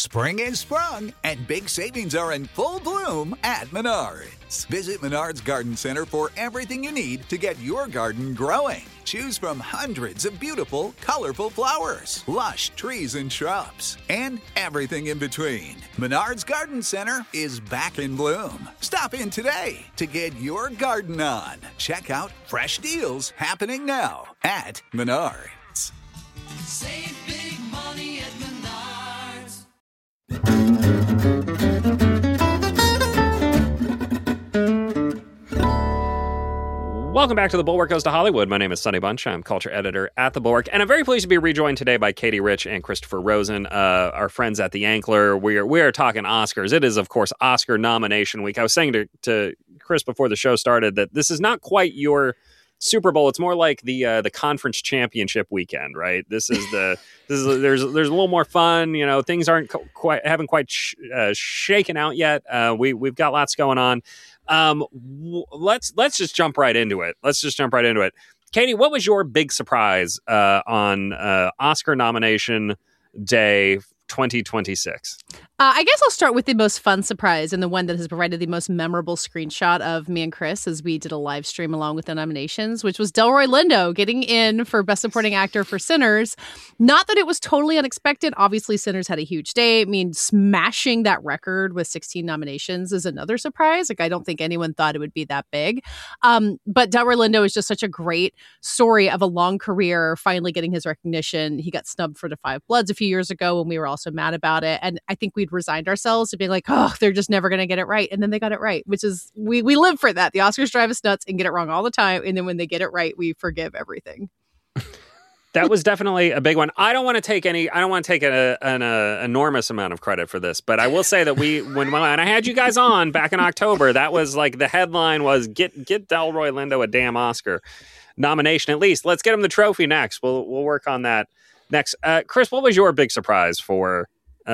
Spring is sprung, and big savings are in full bloom at Menards. Visit Menards Garden Center for everything you need to get your garden growing. Choose from hundreds of beautiful, colorful flowers, lush trees and shrubs, and everything in between. Menards Garden Center is back in bloom. Stop in today to get your garden on. Check out fresh deals happening now at Menards. Save big money at Menards. Welcome back to The Bulwark Goes to Hollywood. My name is Sonny Bunch. I'm culture editor at The Bulwark, and I'm very pleased to be rejoined today by Katie Rich and Christopher Rosen, our friends at The Ankler. We are talking Oscars. It is, of course, Oscar nomination week. I was saying to Chris before the show started that this is not quite your Super Bowl. It's more like the conference championship weekend, right? There's a little more fun. You know, things haven't quite shaken out yet. We've got lots going on. Let's just jump right into it. Katie, what was your big surprise on Oscar nomination day 2026? I guess I'll start with the most fun surprise and the one that has provided the most memorable screenshot of me and Chris as we did a live stream along with the nominations, which was Delroy Lindo getting in for Best Supporting Actor for Sinners. Not that it was totally unexpected. Obviously, Sinners had a huge day. I mean, smashing that record with 16 nominations is another surprise. Like, I don't think anyone thought it would be that big. But Delroy Lindo is just such a great story of a long career, finally getting his recognition. He got snubbed for The Five Bloods a few years ago when we were also mad about it. And I think we'd resigned ourselves to being like, oh, they're just never going to get it right. And then they got it right, which is, we live for that. The Oscars drive us nuts and get it wrong all the time. And then when they get it right, we forgive everything. That was definitely a big one. I don't want to take an enormous amount of credit for this, but I will say that when I had you guys on back in October, that was like the headline was get Delroy Lindo a damn Oscar nomination at least. Let's get him the trophy next. We'll work on that next. Chris, what was your big surprise for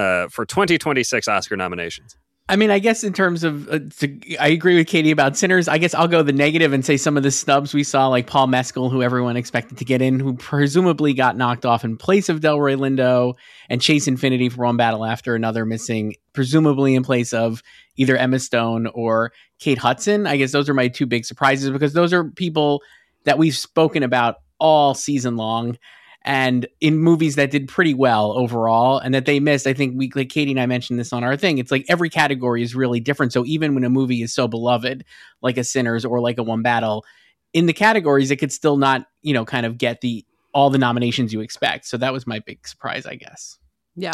2026 Oscar nominations? I mean, I guess in terms of, I agree with Katie about Sinners. I guess I'll go the negative and say some of the snubs we saw, like Paul Mescal, who everyone expected to get in, who presumably got knocked off in place of Delroy Lindo, and Chase Infinity for One Battle After Another missing, presumably in place of either Emma Stone or Kate Hudson. I guess those are my two big surprises, because those are people that we've spoken about all season long, and in movies that did pretty well overall, and that they missed. I think like Katie and I mentioned this on our thing. It's like every category is really different. So even when a movie is so beloved, like a Sinners or like a One Battle, in the categories, it could still not, kind of get all the nominations you expect. So that was my big surprise, I guess. Yeah.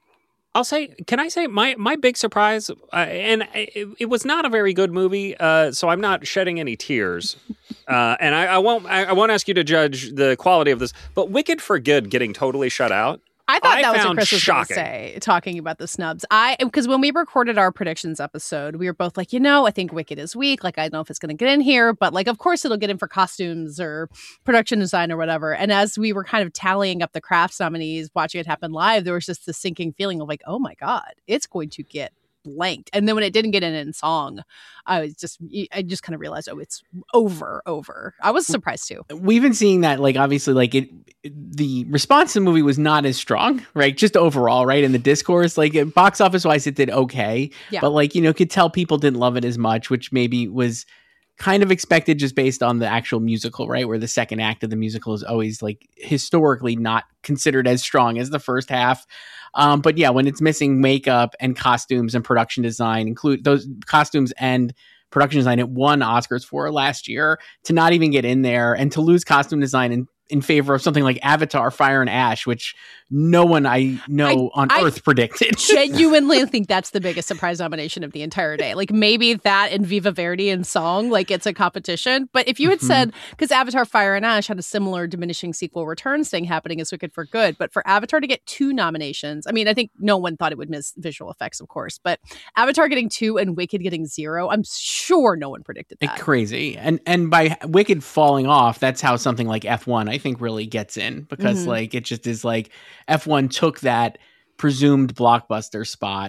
Can I say my big surprise, and it was not a very good movie, so I'm not shedding any tears, and I won't ask you to judge the quality of this, but Wicked for Good getting totally shut out. I thought that was what Chris was going to shocking. say, talking about the snubs. Because when we recorded our predictions episode, we were both like, I think Wicked is weak. Like, I don't know if it's going to get in here, but like, of course it'll get in for costumes or production design or whatever. And as we were kind of tallying up the crafts nominees, watching it happen live, there was just this sinking feeling of like, oh my God, it's going to get blanked. And then when it didn't get in song, I just kind of realized, it's over. I was surprised too. We've been seeing that, like, obviously, like the response to the movie was not as strong, right? Just overall, right? In the discourse, like box office wise, it did okay, but like, could tell people didn't love it as much, which maybe was kind of expected just based on the actual musical, right? Where the second act of the musical is always like historically not considered as strong as the first half. But yeah, when it's missing makeup and costumes and production design, include those costumes and production design, it won Oscars for last year, to not even get in there and to lose costume design in favor of something like Avatar, Fire and Ash, which no one I know on Earth predicted. Genuinely think that's the biggest surprise nomination of the entire day. Like maybe that and Viva Verdi in song, like it's a competition. But if you had said, because Avatar, Fire and Ash had a similar diminishing sequel returns thing happening as Wicked for Good, but for Avatar to get 2 nominations, I mean, I think no one thought it would miss visual effects, of course, but Avatar getting 2 and Wicked getting 0, I'm sure no one predicted that. Crazy. And by Wicked falling off, that's how something like F1, I think, really gets in, because like it just is like F1 took that presumed blockbuster spot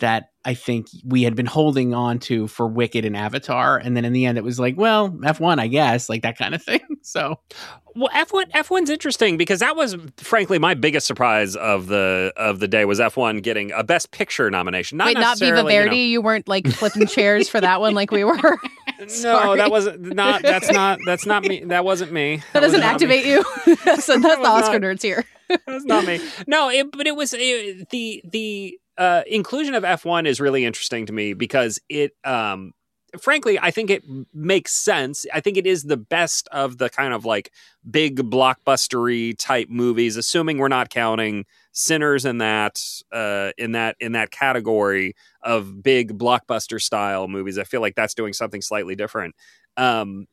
that I think we had been holding on to for Wicked and Avatar. And then in the end, it was like, well, F1, I guess, like that kind of thing. So, well, F1's interesting because that was frankly my biggest surprise of the day was F1 getting a Best Picture nomination. Wait, not Viva Verdi? You weren't like flipping chairs for that one like we were? No, that wasn't not. That's not me. That wasn't me. That doesn't activate you. So that's the Oscar nerds here. That's not me. No, but it was the inclusion of F1 is really interesting to me because it, frankly, I think it makes sense. I think it is the best of the kind of like big blockbustery type movies, assuming we're not counting Sinners in that category of big blockbuster style movies. I feel like that's doing something slightly different. But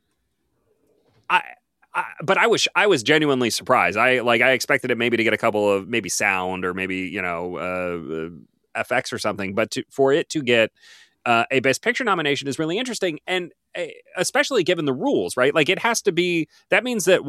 I was genuinely surprised. I expected it maybe to get a couple of maybe sound or maybe FX or something, but for it to get a Best Picture nomination is really interesting, and especially given the rules, right? Like it has to be. That means that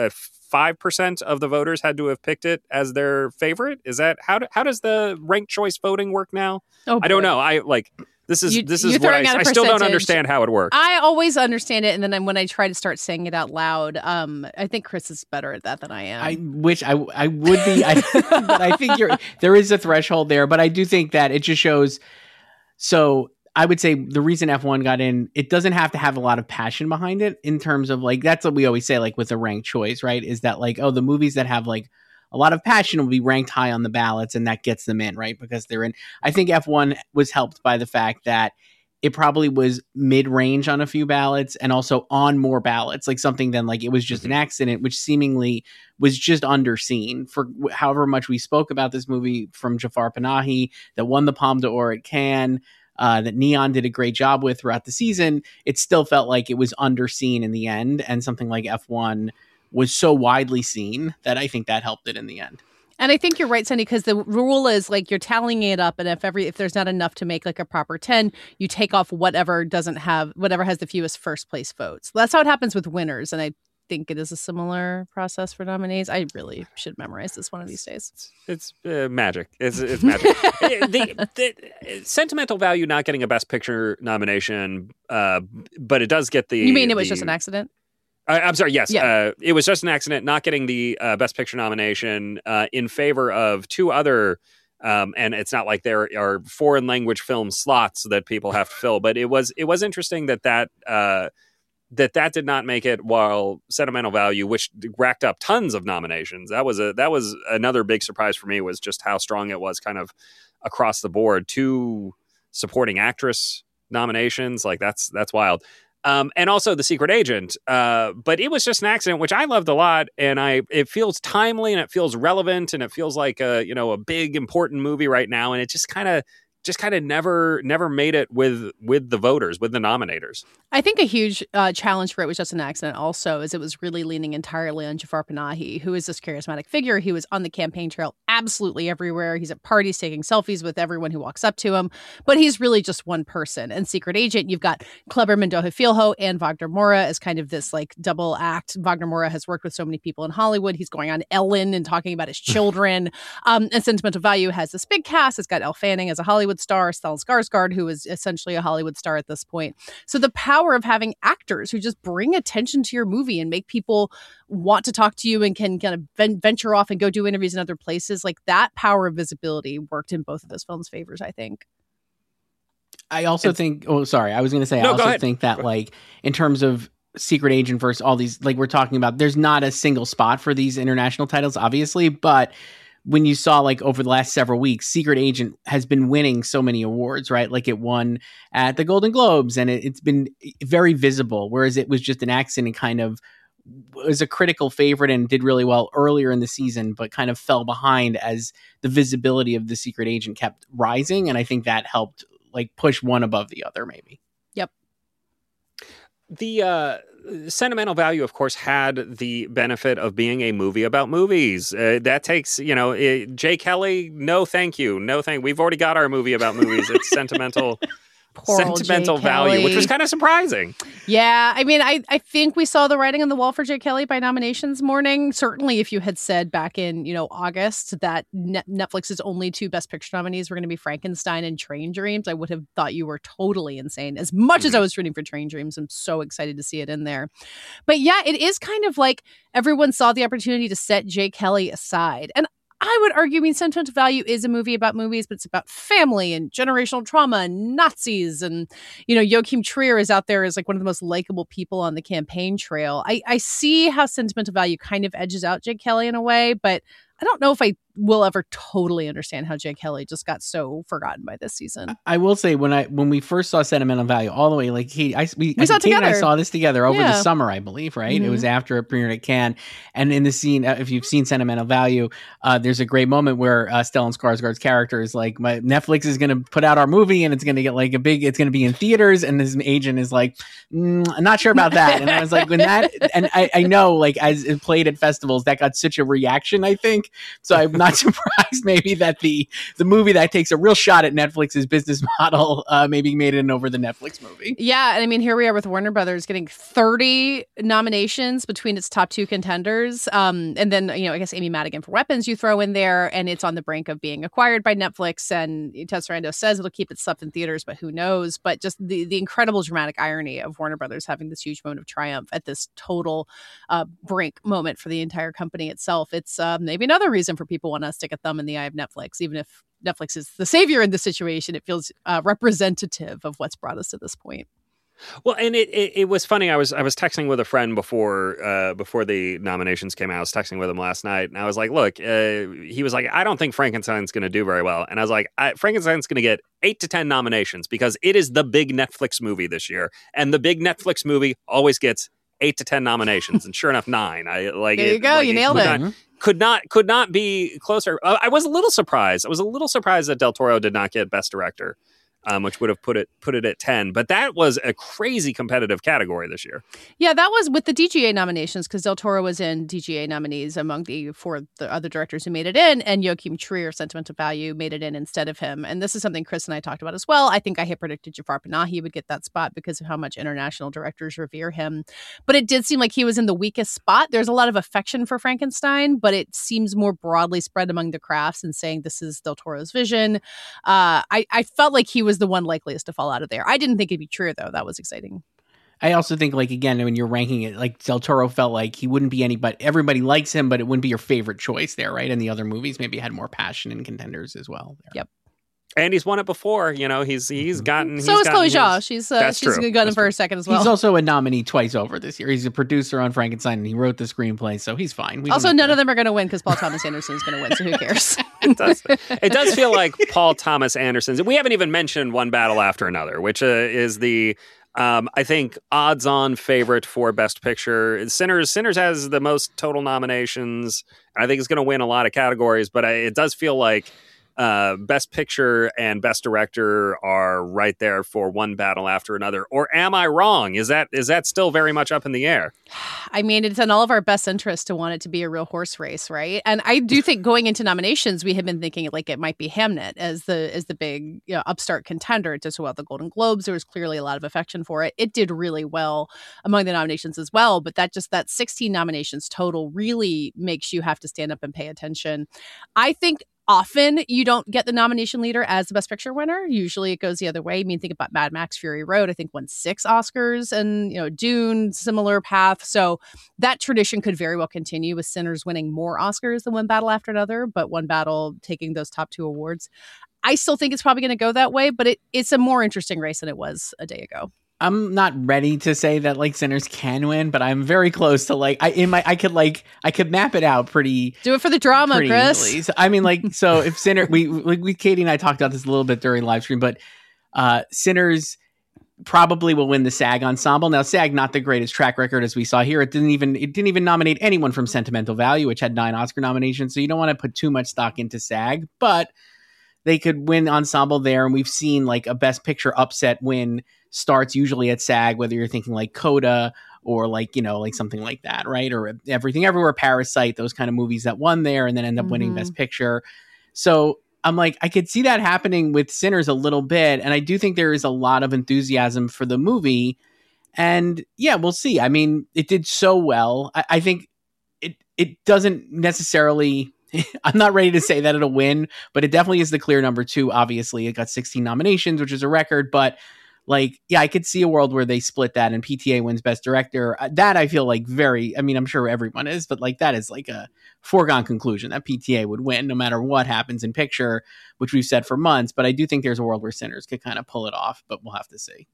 5% of the voters had to have picked it as their favorite. Is that how does the ranked choice voting work now? Oh, I don't know. This is what I still don't understand how it works. I always understand it, and then when I try to start saying it out loud, I think Chris is better at that than I am. I wish I would be, but I think there is a threshold there. But I do think that it just shows. So I would say the reason F1 got in, it doesn't have to have a lot of passion behind it in terms of like, that's what we always say, like with a ranked choice, right? Is that like, oh, the movies that have like a lot of passion will be ranked high on the ballots and that gets them in, right? Because they're in. I think F1 was helped by the fact that it probably was mid-range on a few ballots and also on more ballots, like something than like it was just an accident, which seemingly was just underseen for however much we spoke about this movie from Jafar Panahi that won the Palme d'Or at Cannes. That Neon did a great job with throughout the season, it still felt like it was underseen in the end, and something like F1 was so widely seen that I think that helped it in the end. And I think you're right, Sandy, because the rule is like you're tallying it up, and if there's not enough to make like a proper 10, you take off whatever has the fewest first place votes. That's how it happens with winners, and I think it is a similar process for nominees. I really should memorize this one of these days. It's magic. It's magic. the sentimental value not getting a Best Picture nomination, but it does get the. You mean it was just an accident? I'm sorry. Yes, yeah. It was just an accident not getting the Best Picture nomination in favor of two other. And it's not like there are foreign language film slots that people have to fill, but it was interesting that did not make it, while sentimental value, which racked up tons of nominations. That was another big surprise for me, was just how strong it was kind of across the board. 2 supporting actress nominations, like that's wild. And also The Secret Agent. But it was just an accident, which I loved a lot. And it feels timely and it feels relevant and it feels like a big important movie right now. And it just kind of never made it with the voters, with the nominators. I think a huge challenge for it was just an accident also, is it was really leaning entirely on Jafar Panahi, who is this charismatic figure. He was on the campaign trail absolutely everywhere. He's at parties taking selfies with everyone who walks up to him, but he's really just one person. And Secret Agent, you've got Kleber Mendoza Filho and Wagner Moura as kind of this like double act. Wagner Moura has worked with so many people in Hollywood. He's going on Ellen and talking about his children. And Sentimental Value has this big cast. It's got Elle Fanning as a Hollywood star, Stellan Skarsgård, who is essentially a Hollywood star at this point. So the power of having actors who just bring attention to your movie and make people want to talk to you and can kind of venture off and go do interviews in other places, like that power of visibility worked in both of those films' favors, I think. I also think, I was going to say, I also think that like in terms of Secret Agent versus all these, like we're talking about, there's not a single spot for these international titles, obviously, but when you saw like over the last several weeks, Secret Agent has been winning so many awards, right? Like it won at the Golden Globes and it's been very visible, whereas it was just an accident, kind of was a critical favorite and did really well earlier in the season, but kind of fell behind as the visibility of The Secret Agent kept rising. And I think that helped like push one above the other, maybe. Yep. The Sentimental Value, of course, had the benefit of being a movie about movies. That takes, Jay Kelly, no thank you. No thank. We've already got our movie about movies. It's sentimental Poor old sentimental Jay value, which Kelly. was kind of surprising. Yeah, I mean, I think we saw the writing on the wall for Jay Kelly by nominations morning. Certainly, if you had said back in August that Netflix's only two Best Picture nominees were going to be Frankenstein and Train Dreams, I would have thought you were totally insane. As much as I was rooting for Train Dreams, I'm so excited to see it in there. But yeah, it is kind of like everyone saw the opportunity to set Jay Kelly aside, and I would argue, Sentimental Value is a movie about movies, but it's about family and generational trauma and Nazis. And, Joachim Trier is out there as like one of the most likable people on the campaign trail. I see how Sentimental Value kind of edges out Jake Kelly in a way, but I don't know if I will ever totally understand how Jake Kelly just got so forgotten by this season. I will say when we first saw Sentimental Value all the way, like we saw it Kate and I together. saw this together over the Yeah. summer, I believe, right? Mhm. It was after it premiered at Cannes, and in the scene, if you've seen Sentimental Value, there's a great moment where Stellan Skarsgård's character is like, "My Netflix is going to put out our movie, and it's going to get like it's going to be in theaters," and his agent is like, "I'm not sure about that." And I was like, when that, and I know, like as it played at festivals, that got such a reaction, I think. So I'm not surprised maybe that the movie that takes a real shot at Netflix's business model maybe made it over the Netflix movie. Yeah, and I mean, here we are with Warner Brothers getting 30 nominations between its top two contenders. And then, I guess Amy Madigan for Weapons you throw in there, and it's on the brink of being acquired by Netflix. And Ted Sarandos says it'll keep its stuff in theaters, but who knows? But just the incredible dramatic irony of Warner Brothers having this huge moment of triumph at this total brink moment for the entire company itself. It's maybe another reason for people want to stick a thumb in the eye of Netflix, even if Netflix is the savior in this situation. It feels representative of what's brought us to this point. Well, and it was funny. I was texting with a friend before the nominations came out. I was texting with him last night, and I was like, "Look," he was like, "I don't think Frankenstein's going to do very well," and I was like, "Frankenstein's going to get 8 to 10 nominations because it is the big Netflix movie this year, and the big Netflix movie always gets 8 to 10 nominations, and sure enough, 9. There you go, you nailed it. Could not be closer. I was a little surprised. I was a little surprised that Del Toro did not get Best Director, which would have put it at 10. But that was a crazy competitive category this year. Yeah, that was with the DGA nominations, because Del Toro was in DGA nominees among the other directors who made it in, and Joachim Trier, Sentimental Value, made it in instead of him. And this is something Chris and I talked about as well. I think I had predicted Jafar Panahi would get that spot because of how much international directors revere him. But it did seem like he was in the weakest spot. There's a lot of affection for Frankenstein, but it seems more broadly spread among the crafts and saying this is Del Toro's vision. I felt like he was the one likeliest to fall out of there. I didn't think it'd be Trier, though. That was exciting. I also think, like, again, when you're ranking it, like Del Toro felt like he wouldn't be anybody. Everybody likes him, but it wouldn't be your favorite choice there, right? And the other movies maybe had more passion in contenders as well. There. Yep. And he's won it before. He's gotten. So is Chloe Zhao. She's true. got him for a second as well. He's also a nominee twice over this year. He's a producer on Frankenstein, and he wrote the screenplay, so he's fine. Also, none of them are going to win because Paul Thomas Anderson is going to win, so who cares? It does feel like Paul Thomas Anderson's. We haven't even mentioned One Battle After Another, which is the I think odds-on favorite for Best Picture. Sinners has the most total nominations, and I think it's going to win a lot of categories. But it does feel like Best Picture and Best Director are right there for One Battle After Another. Or am I wrong? Is that still very much up in the air? I mean, it's in all of our best interest to want it to be a real horse race, right? And I do think going into nominations, we had been thinking like it might be Hamnet as the big upstart contender. It did so well at the Golden Globes. There was clearly a lot of affection for it. It did really well among the nominations as well. But that 16 nominations total really makes you have to stand up and pay attention. I think often you don't get the nomination leader as the Best Picture winner. Usually it goes the other way. I mean, think about Mad Max Fury Road. I think won 6 Oscars, and Dune, similar path. So that tradition could very well continue with Sinners winning more Oscars than One Battle After Another, but One Battle taking those top 2 awards. I still think it's probably going to go that way, but it's a more interesting race than it was a day ago. I'm not ready to say that like Sinners can win, but I'm very close to like I could map it out pretty. Do it for the drama, Chris. Easily. So, I mean, like, so if Sinners, we Katie and I talked about this a little bit during live stream, but Sinners probably will win the SAG ensemble. Now, SAG, not the greatest track record as we saw here. It didn't even nominate anyone from Sentimental Value, which had 9 Oscar nominations. So you don't want to put too much stock into SAG, but they could win ensemble there. And we've seen like a Best Picture upset win starts usually at SAG, whether you're thinking like Coda or like, like something like that, right? Or Everything Everywhere, Parasite, those kind of movies that won there and then end up winning Best Picture. So I'm like, I could see that happening with Sinners a little bit. And I do think there is a lot of enthusiasm for the movie. And yeah, we'll see. I mean, it did so well. I think it doesn't necessarily, I'm not ready to say that it'll win, but it definitely is the clear number 2. Obviously, it got 16 nominations, which is a record. But like, yeah, I could see a world where they split that and PTA wins Best Director. That I feel like I mean, I'm sure everyone is, but like that is like a foregone conclusion that PTA would win no matter what happens in picture, which we've said for months. But I do think there's a world where Sinners could kind of pull it off, but we'll have to see.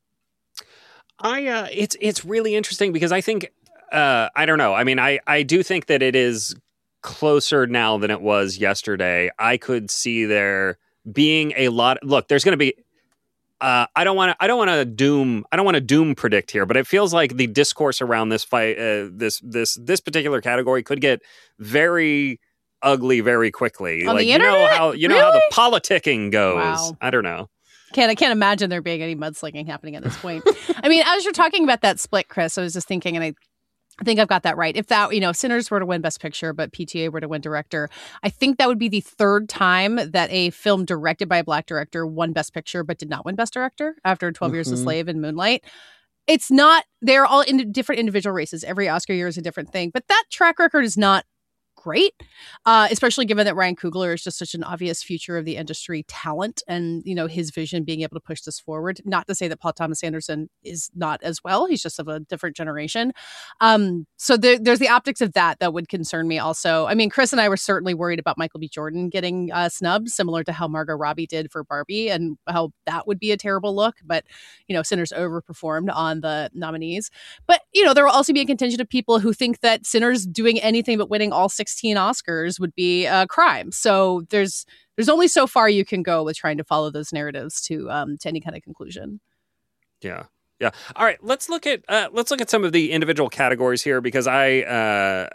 It's really interesting because I think, I don't know. I mean, I do think that it is closer now than it was yesterday. I could see there being a lot. Look, there's going to be, I don't want to doom predict here, but it feels like the discourse around this fight, this particular category could get very ugly very quickly. On like the internet? how the politicking goes. Wow. I don't know. I can't imagine there being any mudslinging happening at this point. I mean, as you're talking about that split, Chris, I was just thinking, and I think I've got that right. If that, if Sinners were to win Best Picture, but PTA were to win Director, I think that would be the 3rd time that a film directed by a Black director won Best Picture, but did not win Best Director after 12 Years a Slave and Moonlight. It's not, they're all in different individual races. Every Oscar year is a different thing, but that track record is not great, especially given that Ryan Coogler is just such an obvious future of the industry talent and, his vision being able to push this forward. Not to say that Paul Thomas Anderson is not as well. He's just of a different generation. So there's the optics of that would concern me also. I mean, Chris and I were certainly worried about Michael B. Jordan getting snubbed, similar to how Margot Robbie did for Barbie and how that would be a terrible look. But, Sinners overperformed on the nominees. But, there will also be a contingent of people who think that Sinners doing anything but winning all 16 Oscars would be a crime. So there's only so far you can go with trying to follow those narratives to any kind of conclusion. Yeah. All right. Let's look at some of the individual categories here because I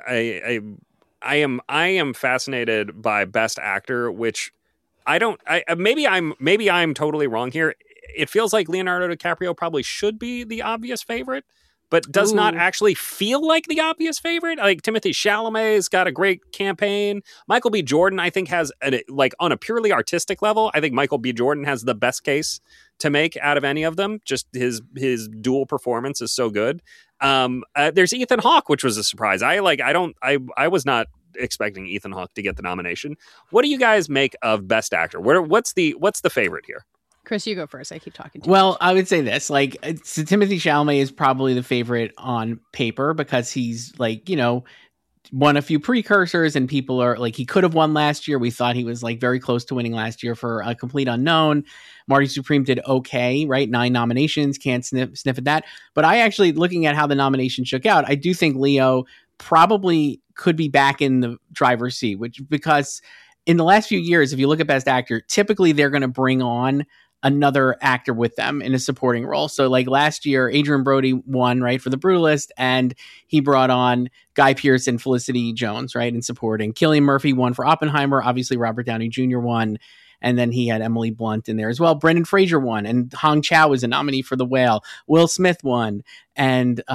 am fascinated by Best Actor, which maybe I'm totally wrong here. It feels like Leonardo DiCaprio probably should be the obvious favorite, but does not actually feel like the obvious favorite. Like Timothée Chalamet's got a great campaign. Michael B. Jordan, I think, has on a purely artistic level, I think Michael B. Jordan has the best case to make out of any of them. Just his dual performance is so good. There's Ethan Hawke, which was a surprise. I was not expecting Ethan Hawke to get the nomination. What do you guys make of Best Actor? What's the favorite here? Chris, you go first. I keep talking to you. Well, I would say this, so Timothée Chalamet is probably the favorite on paper because he's won a few precursors and people are like, he could have won last year. We thought he was very close to winning last year for A Complete Unknown. Marty Supreme did okay, right? 9 nominations, can't sniff at that. But I actually, looking at how the nomination shook out, I do think Leo probably could be back in the driver's seat, because in the last few years, if you look at Best Actor, typically they're going to bring on another actor with them in a supporting role. So last year, Adrian Brody won, right, for The Brutalist, and he brought on Guy Pearce and Felicity Jones, right, in supporting. Cillian Murphy won for Oppenheimer. Obviously, Robert Downey Jr. won. And then he had Emily Blunt in there as well. Brendan Fraser won, and Hong Chow was a nominee for The Whale. Will Smith won, and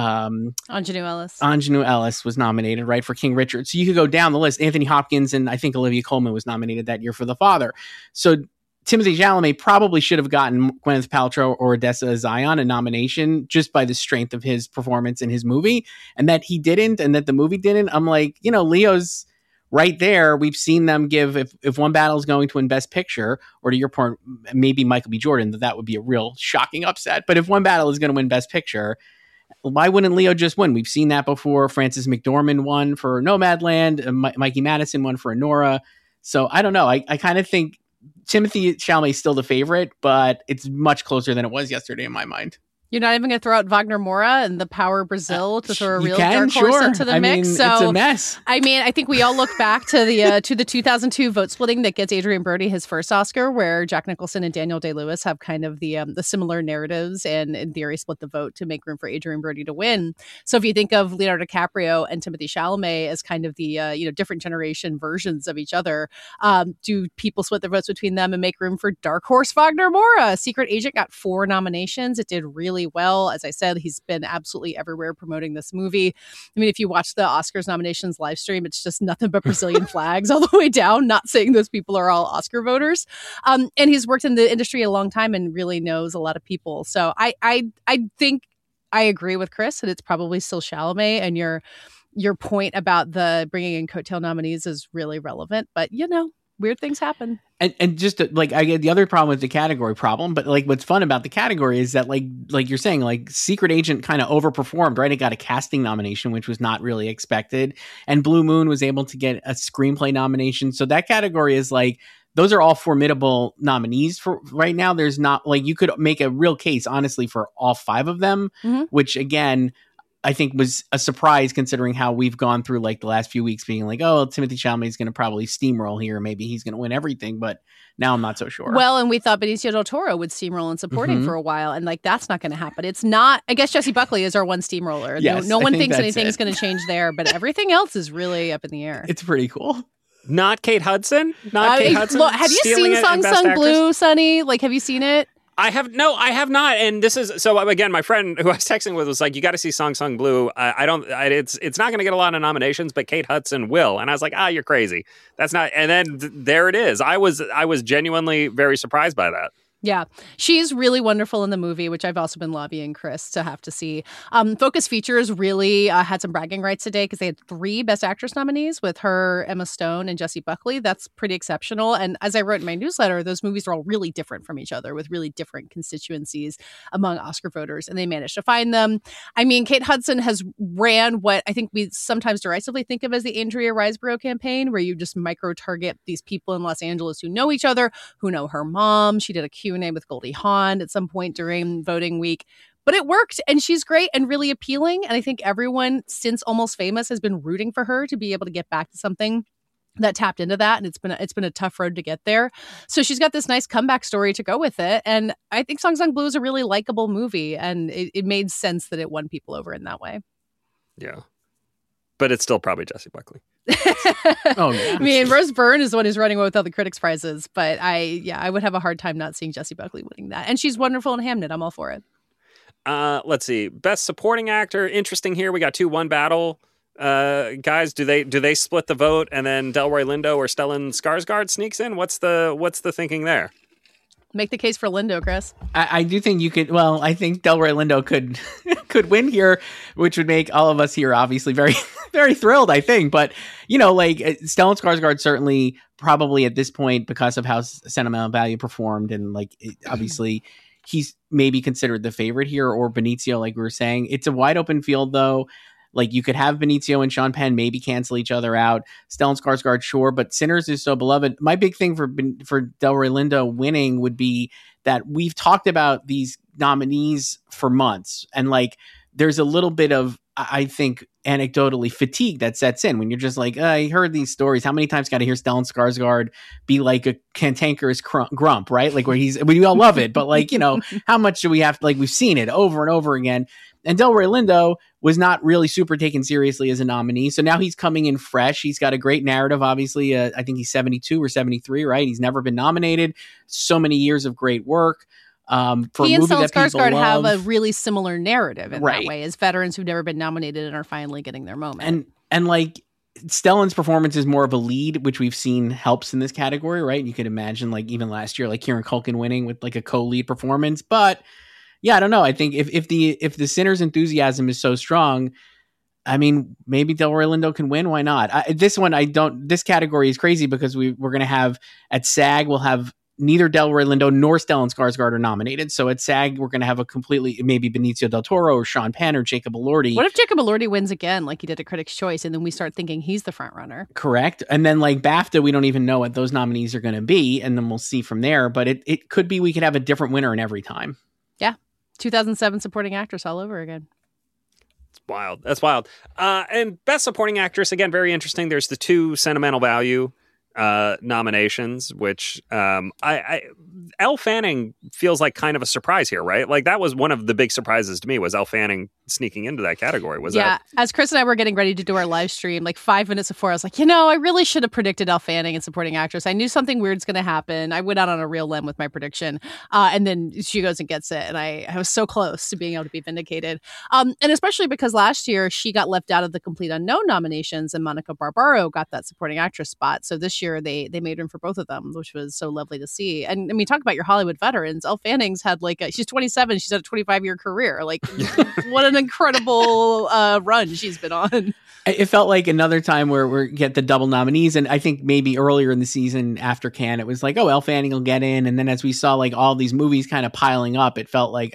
Anjanou Ellis was nominated, right, for King Richard. So you could go down the list. Anthony Hopkins and I think Olivia Colman was nominated that year for The Father. So Timothée Chalamet probably should have gotten Gwyneth Paltrow or Odessa Zion a nomination just by the strength of his performance in his movie, and that he didn't, and that the movie didn't. I'm like, Leo's right there. We've seen them give, if One Battle is going to win Best Picture, or to your point, maybe Michael B. Jordan, that would be a real shocking upset. But if One Battle is going to win Best Picture, why wouldn't Leo just win? We've seen that before. Frances McDormand won for Nomadland. Mikey Madison won for Anora. So I don't know. I kind of think Timothée Chalamet is still the favorite, but it's much closer than it was yesterday in my mind. You're not even going to throw out Wagner Moura and The Power Brazil to throw a real dark horse into the mix. Mean, so it's a mess. I mean, I think we all look back to the 2002 vote splitting that gets Adrian Brody his first Oscar, where Jack Nicholson and Daniel Day-Lewis have kind of the similar narratives and in theory split the vote to make room for Adrian Brody to win. So if you think of Leonardo DiCaprio and Timothée Chalamet as kind of the different generation versions of each other, do people split their votes between them and make room for dark horse Wagner Moura? Secret Agent got 4 nominations. It did really really well. As I said, he's been absolutely everywhere promoting this movie. I mean, if you watch the Oscars nominations live stream, it's just nothing but Brazilian flags all the way down, not saying those people are all Oscar voters. And he's worked in the industry a long time and really knows a lot of people. So I think I agree with Chris that it's probably still Chalamet, and your point about the bringing in coattail nominees is really relevant. But, weird things happen. And just like, I get the other problem with the category problem, but like what's fun about the category is that like you're saying, like Secret Agent kind of overperformed, right? It got a casting nomination, which was not really expected. And Blue Moon was able to get a screenplay nomination. So that category is like, those are all formidable nominees for right now. There's not like, you could make a real case, honestly, for all 5 of them, which again, I think was a surprise considering how we've gone through like the last few weeks being like, oh, Timothée Chalamet is going to probably steamroll here. Maybe he's going to win everything, but now I'm not so sure. Well, and we thought Benicio del Toro would steamroll in supporting for a while, and like that's not going to happen. It's not. I guess Jessie Buckley is our one steamroller. Yes, no one thinks anything's anything's going to change there, but everything else is really up in the air. It's pretty cool. Not Kate Hudson. Kate Hudson. Look, have you seen Song Sung Blue, Sonny? Like, have you seen it? I have not. And this is so again, my friend who I was texting with was like, you got to see Song Sung Blue. It's not going to get a lot of nominations, but Kate Hudson will. And I was like, you're crazy. That's not. And then there it is. I was genuinely very surprised by that. Yeah, she's really wonderful in the movie, which I've also been lobbying Chris to have to see. Focus Features really had some bragging rights today because they had 3 Best Actress nominees with her, Emma Stone, and Jessie Buckley. That's pretty exceptional. And as I wrote in my newsletter, those movies are all really different from each other with really different constituencies among Oscar voters, and they managed to find them. I mean, Kate Hudson has ran what I think we sometimes derisively think of as the Andrea Riseborough campaign, where you just micro-target these people in Los Angeles who know each other, who know her mom. She did a Q&A with Goldie Hawn at some point during voting week. But it worked, and she's great and really appealing. And I think everyone since Almost Famous has been rooting for her to be able to get back to something that tapped into that. And it's been a tough road to get there. So she's got this nice comeback story to go with it. And I think Song Sung Blue is a really likable movie. And it made sense that it won people over in that way. Yeah. But it's still probably Jessie Buckley. Oh, yeah. I mean, Rose Byrne is the one who's running away with all the critics' prizes. But I would have a hard time not seeing Jessie Buckley winning that. And she's wonderful in Hamnet. I'm all for it. Let's see. Best Supporting Actor. Interesting here. We got 2-1 battle. Guys, do they split the vote and then Delroy Lindo or Stellan Skarsgård sneaks in? What's the thinking there? Make the case for Lindo, Chris. I do think you could. Well, I think Delroy Lindo could win here, which would make all of us here obviously very, very thrilled. I think, but like Stellan Skarsgård certainly probably at this point because of how Sentimental Value performed and obviously he's maybe considered the favorite here, or Benicio, like we were saying. It's a wide open field though. Like you could have Benicio and Sean Penn maybe cancel each other out. Stellan Skarsgård, sure, but Sinners is so beloved. My big thing for Delroy Lindo winning would be that we've talked about these nominees for months, and there's a little bit of, I think, anecdotally fatigue that sets in when you're just like, I heard these stories. How many times got to hear Stellan Skarsgård be like a cantankerous grump, right? Like we all love it, but how much do we have to, we've seen it over and over again. And Delroy Lindo was not really super taken seriously as a nominee. So now he's coming in fresh. He's got a great narrative, obviously. I think he's 72 or 73, right? He's never been nominated. So many years of great work. For he a and movie Stellan that people Skarsgård have love. a really similar narrative in Right. that way, as veterans who've never been nominated and are finally getting their moment. And Stellan's performance is more of a lead, which we've seen helps in this category, right? You could imagine even last year, Kieran Culkin winning with a co-lead performance. But yeah, I don't know. I think if the Sinners enthusiasm is so strong, I mean, maybe Delroy Lindo can win. Why not? This category is crazy because we're going to have at SAG, we'll have neither Delroy Lindo nor Stellan Skarsgård are nominated. So at SAG, we're going to have a completely, maybe Benicio del Toro or Sean Penn or Jacob Elordi. What if Jacob Elordi wins again, like he did at Critics' Choice, and then we start thinking he's the front runner? Correct. And then BAFTA, we don't even know what those nominees are going to be. And then we'll see from there. But it could be we could have a different winner in every time. Yeah. 2007 supporting actress all over again. It's wild. That's wild. And Best Supporting Actress, again, very interesting. There's the 2 Sentimental Value nominations, which Elle Fanning feels like kind of a surprise here, right? That was one of the big surprises to me was Elle Fanning sneaking into that category. Was yeah, that? as Chris and I were getting ready to do our live stream, like 5 minutes before, I was like, I really should have predicted Elle Fanning in supporting actress. I knew something weird's going to happen. I went out on a real limb with my prediction. And then she goes and gets it. And I was so close to being able to be vindicated. And especially because last year she got left out of the Complete Unknown nominations and Monica Barbaro got that supporting actress spot. So this year they made room for both of them, which was so lovely to see. And I mean, talk about your Hollywood veterans. Elle Fanning's had she's 27. She's had a 25-year career. Like, what an incredible run she's been on. It felt like another time where we get the double nominees, and I think maybe earlier in the season after Cannes, it was like, Elle Fanning will get in, and then as we saw like all these movies kind of piling up, it felt like,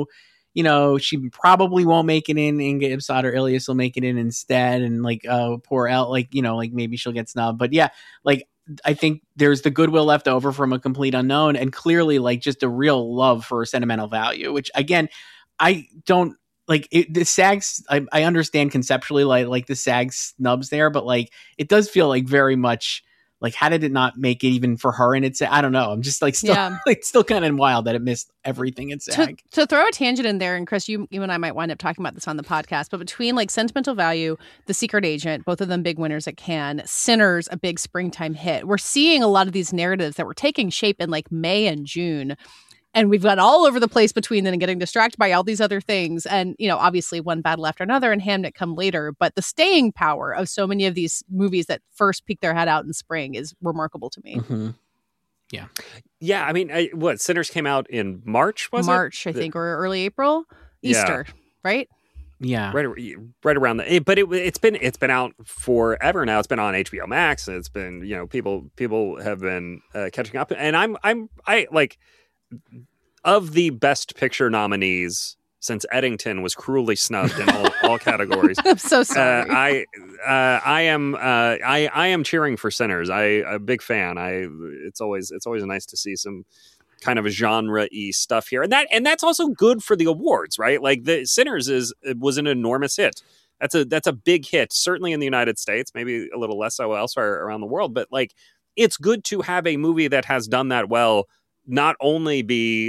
she probably won't make it in. Inga Ipsad Ilias will make it in instead, and like, poor Elle, like maybe she'll get snubbed, but yeah, like I think there's the goodwill left over from A Complete Unknown, and clearly like just a real love for sentimental value, which again, I don't. Like the SAGs, I understand conceptually, like the SAG snubs there, but like it does feel like very much like, how did it not make it even for her? And it's, I don't know. I'm just like still kind of wild that it missed everything in SAG. To throw a tangent in there, and Chris, you and I might wind up talking about this on the podcast, but between like Sentimental Value, The Secret Agent, both of them big winners at Cannes, Sinners, a big springtime hit. We're seeing a lot of these narratives that were taking shape in like May and June. And we've gone all over the place between then and getting distracted by all these other things. And, obviously one battle after another and Hamnet come later. But the staying power of so many of these movies that first peek their head out in spring is remarkable to me. Mm-hmm. Yeah. Yeah. I mean, Sinners came out in March, was March, it? I think, or early April. Easter, right? Yeah. Right around but it's been out forever now. It's been on HBO Max. It's been, people have been catching up. And I like, of the Best Picture nominees, since Eddington was cruelly snubbed in all categories, I'm so sorry. I am cheering for Sinners. I'm a big fan. It's always nice to see some kind of genre-y stuff here, and that's also good for the awards, right? Like the Sinners was an enormous hit. That's a big hit, certainly in the United States, maybe a little less so elsewhere around the world. But like, it's good to have a movie that has done that well not only be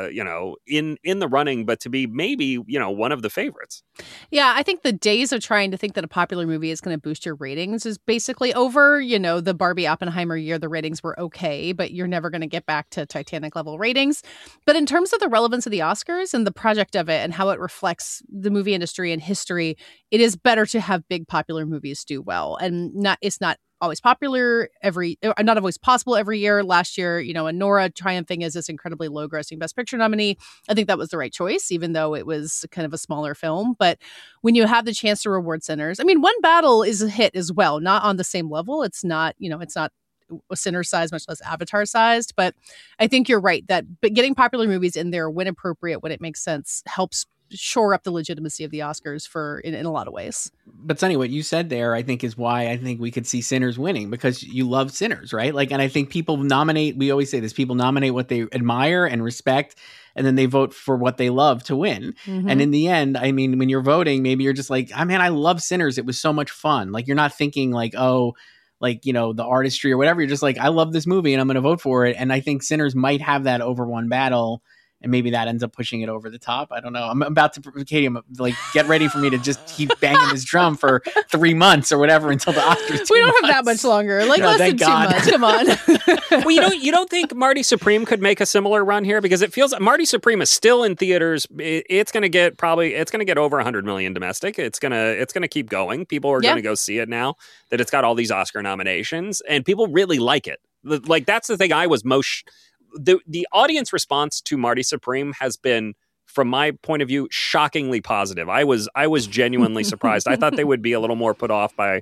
in the running, but to be maybe one of the favorites. Yeah, I think the days of trying to think that a popular movie is going to boost your ratings is basically over. The Barbie Oppenheimer year, the ratings were okay, but you're never going to get back to Titanic level ratings. But in terms of the relevance of the Oscars and the project of it and how it reflects the movie industry and history, it is better to have big popular movies do well, and it's not always popular not always possible every year. Last year, and Nora triumphing as this incredibly low grossing Best Picture nominee, I think that was the right choice, even though it was kind of a smaller film. But when you have the chance to reward Sinners, I mean, One Battle is a hit as well, not on the same level. It's not, it's not a Sinners size, much less Avatar sized. But I think you're right that getting popular movies in there when appropriate, when it makes sense, helps shore up the legitimacy of the Oscars in a lot of ways. But Sunny, what you said there, I think, is why I think we could see Sinners winning, because you love Sinners, right? Like, and I think people nominate, we always say this, people nominate what they admire and respect, and then they vote for what they love to win. Mm-hmm. And in the end, I mean, when you're voting, maybe you're just like, man, I love Sinners. It was so much fun. Like, you're not thinking like, the artistry or whatever. You're just like, I love this movie and I'm going to vote for it. And I think Sinners might have that over One Battle. And maybe that ends up pushing it over the top. I don't know. I'm about to, Katie, I'm like, get ready for me to just keep banging this drum for 3 months or whatever until the Oscars. We don't have that much longer. Like, less than 2 months. Come on. Well, you don't think Marty Supreme could make a similar run here? Because it feels Marty Supreme is still in theaters. It's going to get over 100 million domestic. It's going to keep going. People are going to go see it now that it's got all these Oscar nominations, and people really like it. Like, that's the thing I was most. The audience response to Marty Supreme has been, from my point of view, shockingly positive. I was genuinely surprised. I thought they would be a little more put off by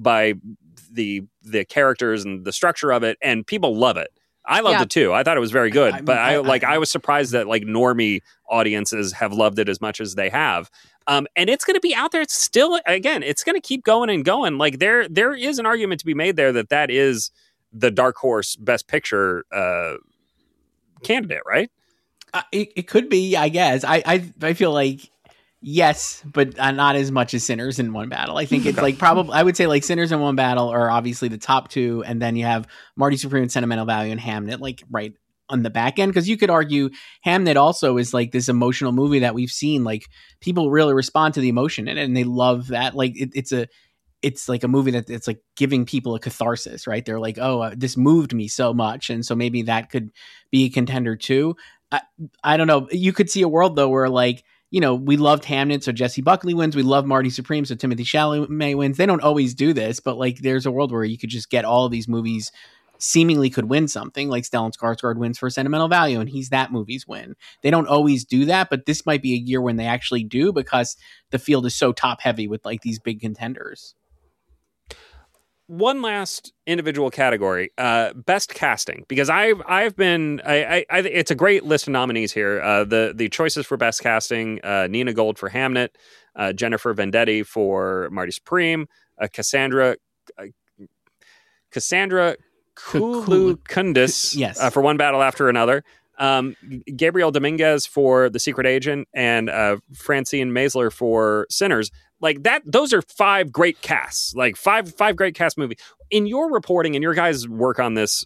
the characters and the structure of it, and people love it. I loved it too. I thought it was very good, but I was surprised that like normie audiences have loved it as much as they have. And it's going to be out there. It's still, again, it's going to keep going and going. Like there is an argument to be made there that is the dark horse Best Picture candidate, right? It could be, I guess. I feel like yes, but not as much as Sinners in One Battle. I think it's like probably, I would say like Sinners and One Battle are obviously the top two, and then you have Marty Supreme and Sentimental Value and Hamnet, like right on the back end, because you could argue Hamnet also is like this emotional movie that we've seen, like people really respond to the emotion in it and they love that. Like it's like a movie that it's like giving people a catharsis, right? They're like, oh, this moved me so much. And so maybe that could be a contender too. I don't know. You could see a world though where like, you know, we loved Hamnet, so Jesse Buckley wins. We love Marty Supreme, so Timothée Chalamet wins. They don't always do this, but like there's a world where you could just get all of these movies seemingly could win something, like Stellan Skarsgård wins for Sentimental Value, and he's that movie's win. They don't always do that, but this might be a year when they actually do, because the field is so top heavy with like these big contenders. One last individual category, best casting, because I've been it's a great list of nominees here. The choices for best casting: Nina Gold for Hamnet, Jennifer Vendetti for Marty Supreme, Cassandra Koulikoudis yes. For One Battle After Another, Gabriel Dominguez for The Secret Agent, and Francine Maisler for Sinners. Like that, those are five great casts, like five great cast movies. In your reporting and your guys' work on this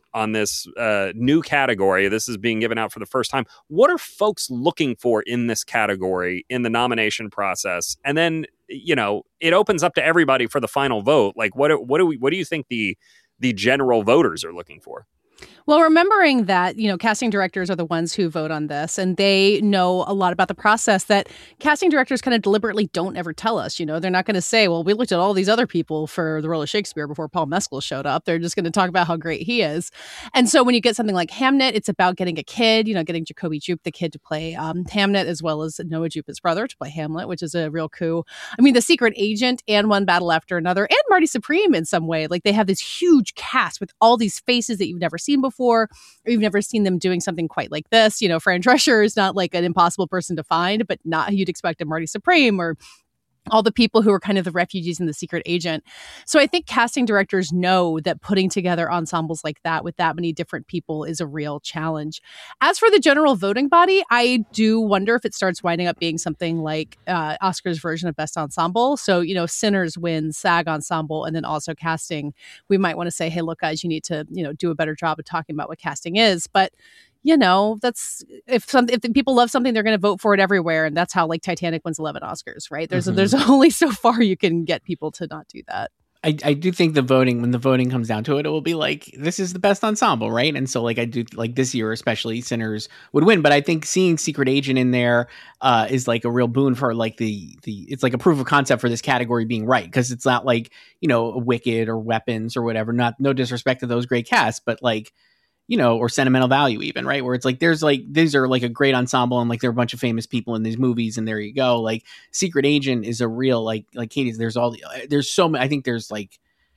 new category, this is being given out for the first time. What are folks looking for in this category in the nomination process? And then, you know, it opens up to everybody for the final vote. Like, what do you think the general voters are looking for? Well, remembering that, you know, casting directors are the ones who vote on this, and they know a lot about the process that casting directors kind of deliberately don't ever tell us. You know, they're not going to say, well, we looked at all these other people for the role of Shakespeare before Paul Mescal showed up. They're just going to talk about how great he is. And so when you get something like Hamnet, it's about getting a kid, you know, getting Jacoby Jupe, the kid, to play Hamnet, as well as Noah Jupe, his brother, to play Hamlet, which is a real coup. I mean, The Secret Agent and One Battle After Another, and Marty Supreme in some way. Like, they have this huge cast with all these faces that you've never seen before, or you've never seen them doing something quite like this. You know, Fran Drescher is not like an impossible person to find, but not who you'd expect a Marty Supreme, or all the people who are kind of the refugees in The Secret Agent. So I think casting directors know that putting together ensembles like that with that many different people is a real challenge. As for the general voting body, I do wonder if it starts winding up being something like Oscar's version of Best Ensemble. So, you know, Sinners wins SAG Ensemble, and then also casting. We might want to say, hey, look, guys, you need to, you know, do a better job of talking about what casting is. But you know, that's if the people love something, they're going to vote for it everywhere, and that's how like Titanic wins 11 Oscars, right? There's only so far you can get people to not do that. I do think when the voting comes down to it, it will be like, this is the best ensemble, right? And so like I do like this year, especially Sinners would win, but I think seeing Secret Agent in there is like a real boon for like the it's like a proof of concept for this category being right, because it's not like, you know, Wicked or Weapons or whatever. No disrespect to those great casts, but like, you know, or Sentimental Value even, right? Where it's like, there's like, these are like a great ensemble, and like there are a bunch of famous people in these movies, and there you go. Like Secret Agent is a real, like Katie's, there's so many, I think there's like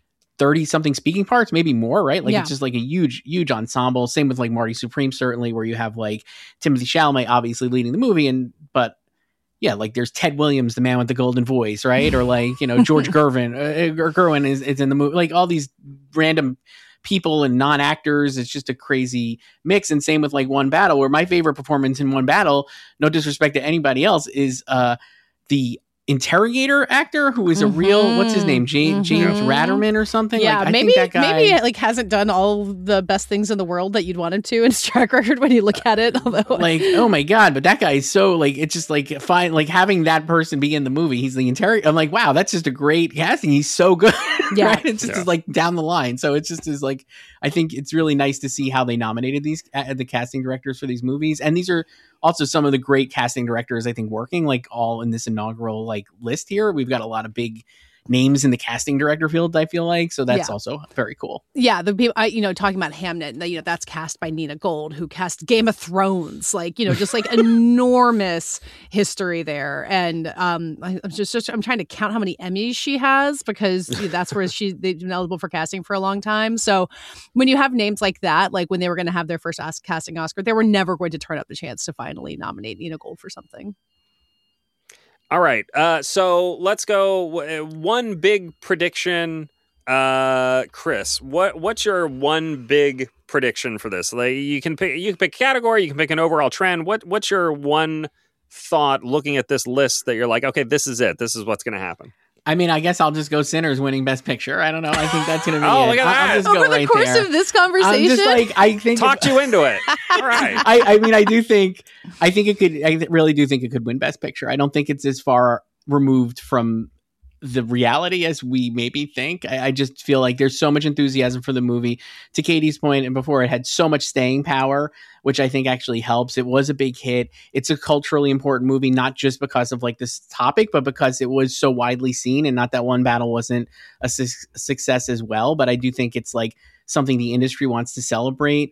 30 something speaking parts, maybe more, right? Like It's just like a huge ensemble. Same with like Marty Supreme, certainly, where you have like Timothée Chalamet obviously leading the movie, but yeah, like there's Ted Williams, the man with the golden voice, right? Or like, you know, George Gerwin is in the movie, like all these random people and non-actors. It's just a crazy mix. And same with like One Battle, where my favorite performance in One Battle, no disrespect to anybody else, is the interrogator actor who is a real, what's his name, James Ratterman or something. Yeah, like, maybe I think that guy, maybe like hasn't done all the best things in the world that you'd want him to in his track record when you look at it. Although, like, oh my god, but that guy is so like, it's just like fine, like having that person be in the movie. He's the interrogator. I'm like, wow, that's just a great casting. He's so good. Yeah, right? It's just like down the line. So it's just is like, I think it's really nice to see how they nominated these the casting directors for these movies, and these are also some of the great casting directors I think working like all in this inaugural like list here. We've got a lot of big names in the casting director field, I feel like, so that's also very cool. Yeah, the people, you know, talking about Hamnet, you know, that's cast by Nina Gold, who cast Game of Thrones, like, you know, just like enormous history there. And I'm trying to count how many Emmys she has, because that's where they've been eligible for casting for a long time. So when you have names like that, like when they were going to have their first casting Oscar, they were never going to turn up the chance to finally nominate Nina Gold for something. All right. So let's go. One big prediction. Chris, what's your one big prediction for this? Like, you can pick a category, you can pick an overall trend. What's your one thought looking at this list that you're like, okay, this is it. This is what's going to happen. I mean, I guess I'll just go Sinners winning Best Picture. I don't know. I think that's going to be Oh, it. look at that. I'll just Over go the right course there. of this I'm conversation, just like, I think Talked you into it. All right. I mean, I really do think it could win Best Picture. I don't think it's as far removed from the reality as we maybe think. I just feel like there's so much enthusiasm for the movie. To Katie's point, and before, it had so much staying power, which I think actually helps. It was a big hit. It's a culturally important movie, not just because of like this topic, but because it was so widely seen, and not that One Battle wasn't a success as well. But I do think it's like something the industry wants to celebrate.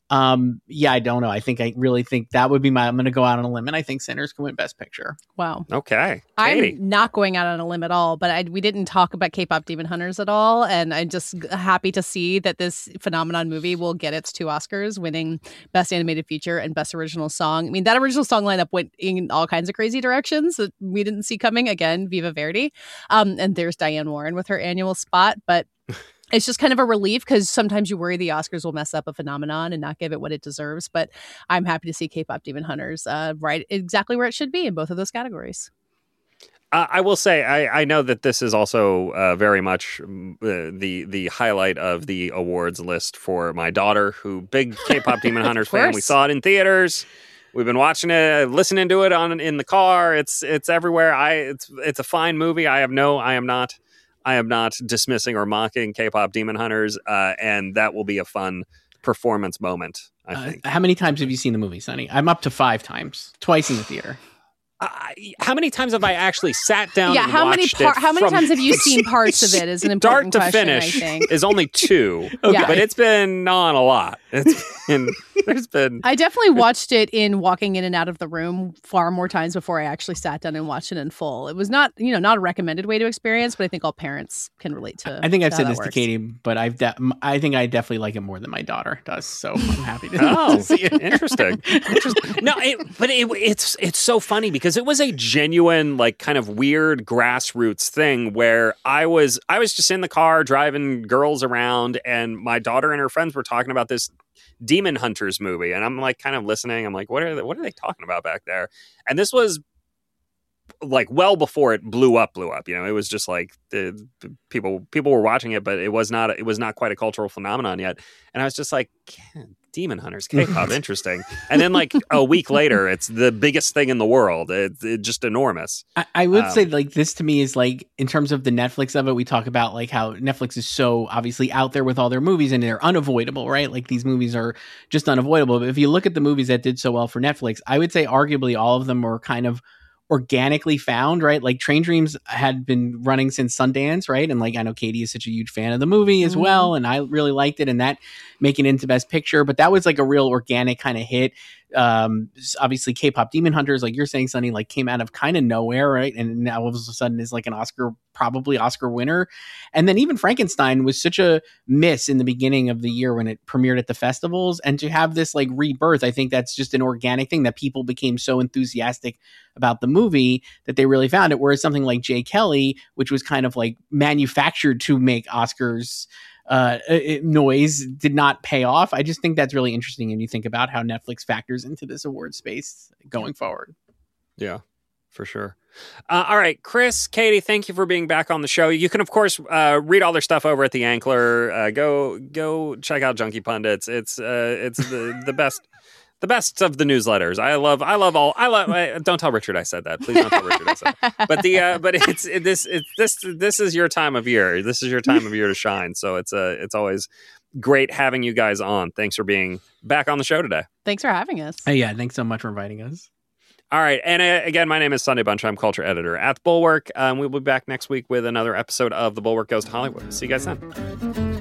I don't know. I really think that would be I'm going to go out on a limb, and I think Sinners can win Best Picture. wow. Okay. Katie. I'm not going out on a limb at all, but we didn't talk about K-pop Demon Hunters at all, and I'm just happy to see that this phenomenon movie will get its 2 Oscars, winning Best Animated Feature and Best Original Song. I mean, that original song lineup went in all kinds of crazy directions that we didn't see coming. Again, Viva Verdi. And there's Diane Warren with her annual spot, but it's just kind of a relief because sometimes you worry the Oscars will mess up a phenomenon and not give it what it deserves. But I'm happy to see K-pop Demon Hunters right exactly where it should be in both of those categories. I will say, I know that this is also very much the highlight of the awards list for my daughter, who big K-pop Demon Hunters fan. We saw it in theaters. We've been watching it, listening to it in the car. It's everywhere. It's a fine movie. I am not dismissing or mocking K-pop Demon Hunters, and that will be a fun performance moment, I think. How many times have you seen the movie, Sonny? I'm up to 5 times, twice in the theater. How many times have I actually sat down and how many watched it? how many times have you seen parts of it is an important start to question, finish I think. is only 2, Okay. but it's been on a lot. There's been. I definitely watched it in walking in and out of the room far more times before I actually sat down and watched it in full. It was not a recommended way to experience, but I think all parents can relate to. I think I've said how this that to works. Katie, but I think I definitely like it more than my daughter does. So I'm happy to see it. Interesting. No, it's so funny because it was a genuine, like, kind of weird grassroots thing where I was just in the car driving girls around, and my daughter and her friends were talking about this Demon Hunters movie, and I'm like kind of listening. I'm like, what are they talking about back there? And this was like well before it blew up. It was just like the people were watching it, but it was not quite a cultural phenomenon yet. And I was just like, Demon Hunters, K-pop, interesting. And then like a week later, it's the biggest thing in the world. It's just enormous. I would say like this to me is like, in terms of the Netflix of it, we talk about like how Netflix is so obviously out there with all their movies and they're unavoidable, right? Like these movies are just unavoidable. But if you look at the movies that did so well for Netflix, I would say arguably all of them were kind of organically found, right? Like Train Dreams had been running since Sundance, right? And like, I know Katie is such a huge fan of the movie as well, and I really liked it, and that making it into Best Picture, but that was like a real organic kind of hit. Obviously K-pop Demon Hunters, like you're saying, Sonny, like came out of kind of nowhere, right? And now all of a sudden is like an probably Oscar winner. And then even Frankenstein was such a miss in the beginning of the year when it premiered at the festivals, and to have this like rebirth, I think that's just an organic thing that people became so enthusiastic about the movie that they really found it. Whereas something like Jay Kelly, which was kind of like manufactured to make Oscars noise, did not pay off. I just think that's really interesting when you think about how Netflix factors into this award space going forward. Yeah, for sure. All right, Chris, Katie, thank you for being back on the show. You can, of course, read all their stuff over at The Ankler. Go check out Junkie Pundits. It's the best. The best of the newsletters. I love. Don't tell Richard I said that. Please don't tell Richard I said that. But this is your time of year. This is your time of year to shine. So it's always great having you guys on. Thanks for being back on the show today. Thanks for having us. Yeah, thanks so much for inviting us. All right, and again, my name is Sunday Bunch. I'm culture editor at The Bulwark. We'll be back next week with another episode of The Bulwark Goes to Hollywood. See you guys then.